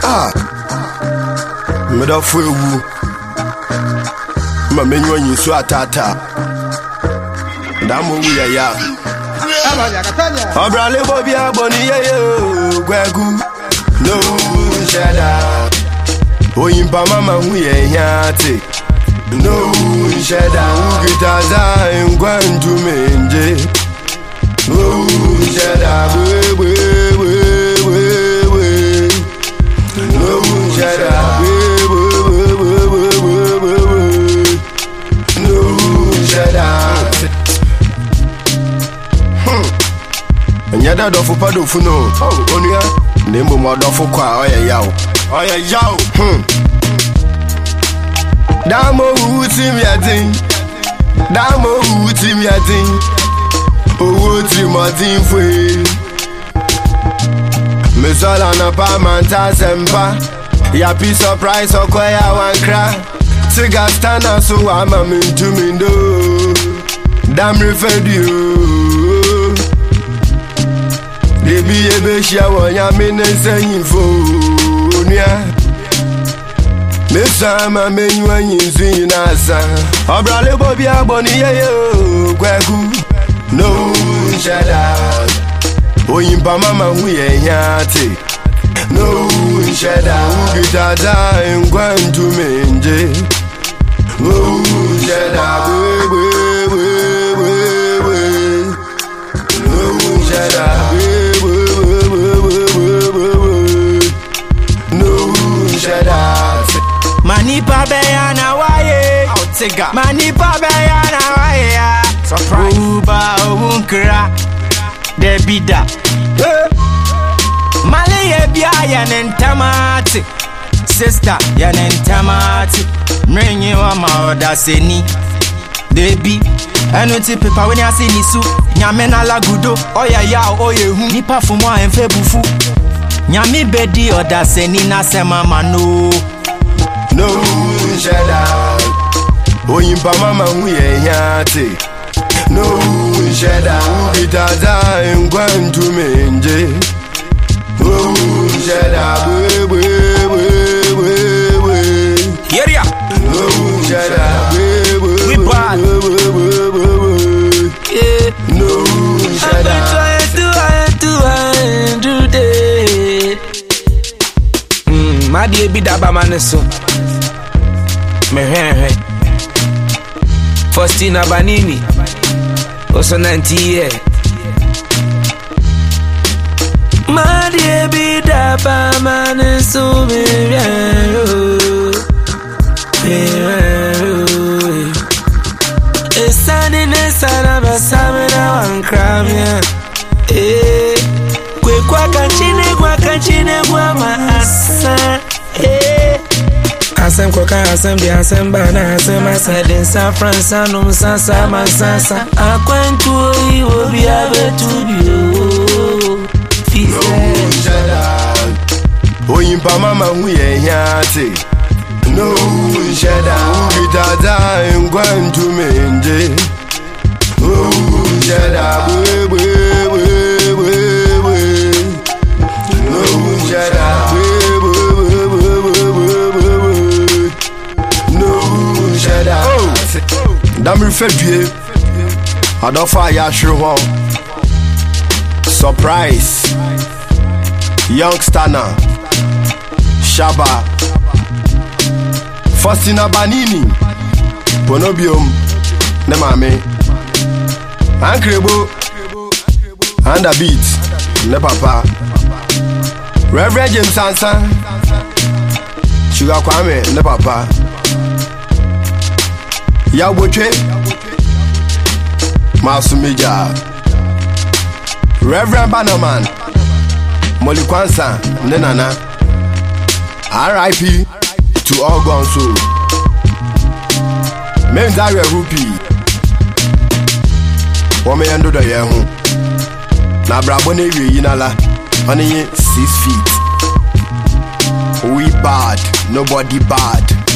Me da fo ewu. Ma menyo yin so atata. Da mo wu ya. Obrale bobi aboni ye gwegu. No shada. Oyimba mama hu ye hiate. No shada. Ugitaza ngwandu menje. No shada. We. No shada. No shada. Nyada do fu pado fu no. Onua nembo mo do fu kwa oya yawo. Damo uti mi adin. Damo uti mi adin. Owo ti mo tin fwe. Me sala na pa manta sempa. Ya be surprise okoya wan cry. Tiga stana so ama mintu mindo. Dam refedio. Baby ebe shia wonya mene senyin fo nia. Me sama menyu anyin na sa. Obrale bobi aboni ye gwegu. No shada. Oyimba mama hu ye hiate. No shada. Ugitaza ngwandu menje. No shada. We. No shada. Manipa beyana waye, manipa beyana waye. Surprise. Uba unkra, debida. Malaya biya yanentamati, sister yanentamati. Mrenye wa maoda seni, debi. Enuti pepa when ya see nisu, nyamena la gudo. Oya ya oye hu, nipa fumwa enfe bufu. Nyami bedi oda seni na sema mano. No shada. Oyimba mama hu ye hiate. No shada. Ugitaza ngwandu menje. No shada. We. Yeria. No shada. We bad. Yeah. No shada. I'm trying to do that. My baby daba maneso. Me he. Faustina Banini. Also 90 years. My baby daba maneso. Esani nesana basamena wankramya. Kwa kanchine kwa maasa. Asem kwa asem di asem bana asem asa den San Francisco sasa masasa. Akwentu iwo biya betubio. No shada. Oyimba mama hu ye hiate. No shada. Ugitaza ngwandu menje. No shada. We. No shada. No shada. Dam refedue. Adofa ya shro. Surprise. Youngster na Shaba. Faustina Banini. Bonobium. Ne mame. Ankrebo. And a beat. Ne papa. Reverend James Sansa. Sugar Kwame. Ne papa. Yawoche. Masumija. Reverend Banaman. Molly Kwansa. Ne nana. R.I.P. to all gone soul. Men Zaria Rupi. Wome endo da yehu. Na brabo ne wie yinala. Only 6 feet. We bad, nobody bad.